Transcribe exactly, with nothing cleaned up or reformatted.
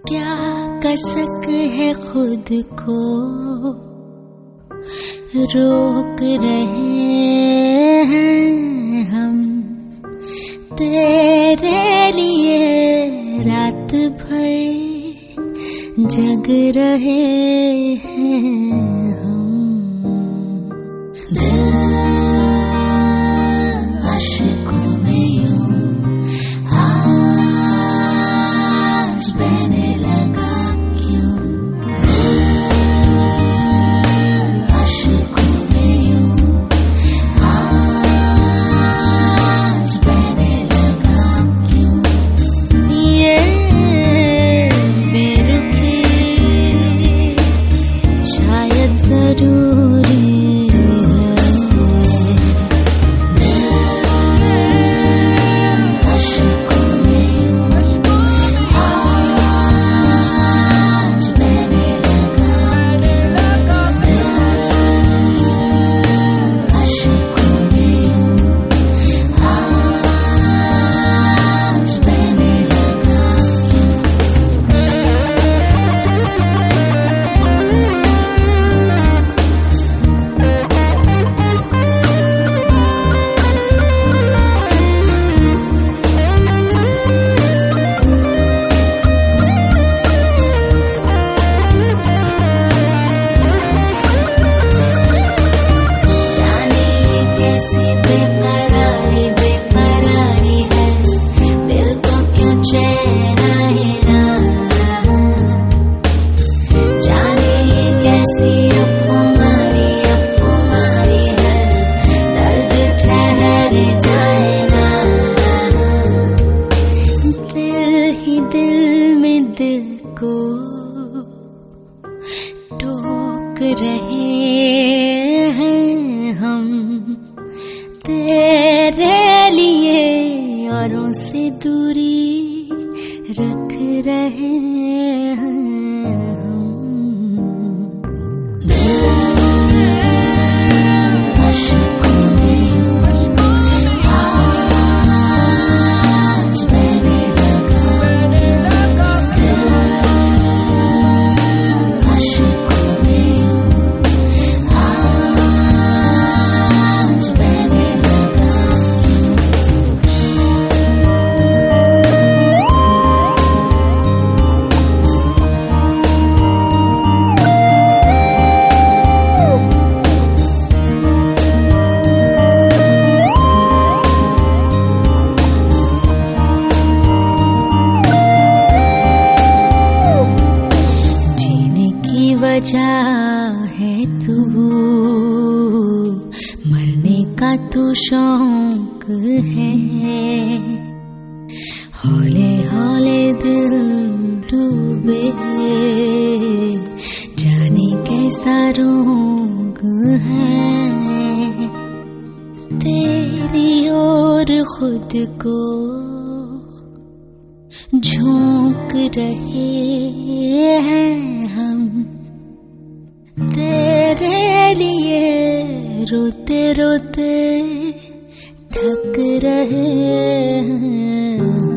क्या कसक है खुद को रोक रहे हैं हम, तेरे लिए रात भर जग रहे हैं हम। दिल आशिकों में यूं आज बहने लगा क्यों, आशिकों में यूं आज बहने लगा क्यों। ये बेरुखी शायद जरूरी टोक रहे हैं हम, तेरे लिए औरों से दूरी रख रहे हैं हम। आशिकों में आज बहने लगा, आशिकों में आज बहने लगा। वजह है तू, मरने का तू शौक है, हौले हौले दिल डूबे जाने कैसा रोग है, तेरी ओर खुद को झोंक रहे हैं हम, तेरे लिए रोते रोते थक रहे हैं।